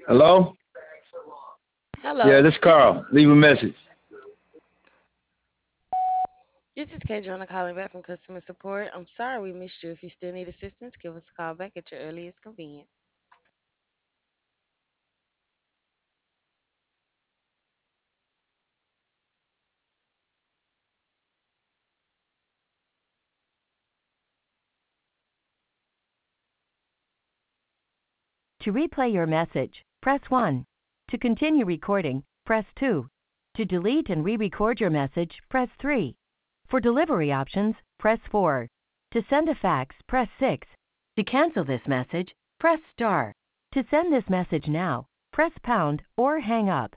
Hello? Yeah, Hello, this Carl. Leave a message. this is Kadrona calling back from customer support. I'm sorry we missed you. If you still need assistance, give us a call back at your earliest convenience. To replay your message, press 1. To continue recording, press 2. To delete and re-record your message, press 3. For delivery options, press 4. To send a fax, press 6. To cancel this message, press star. To send this message now, press pound or hang up.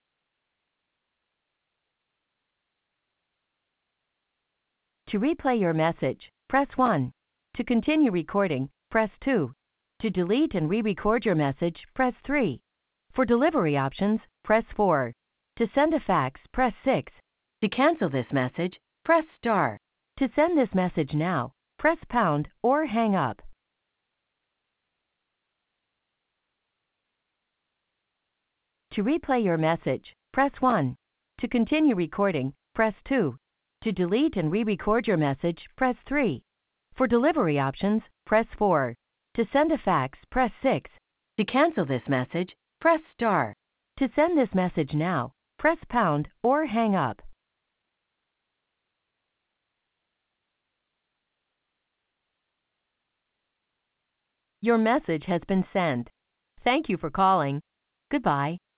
To replay your message, press 1. To continue recording, press 2. To delete and re-record your message, press 3. For delivery options, press 4. To send a fax, press 6. To cancel this message, press star. To send this message now, press pound or hang up. To replay your message, press 1. To continue recording, press 2. To delete and re-record your message, press 3. For delivery options, press 4. To send a fax, press 6. To cancel this message, press star. To send this message now, press pound or hang up. Your message has been sent. Thank you for calling. Goodbye.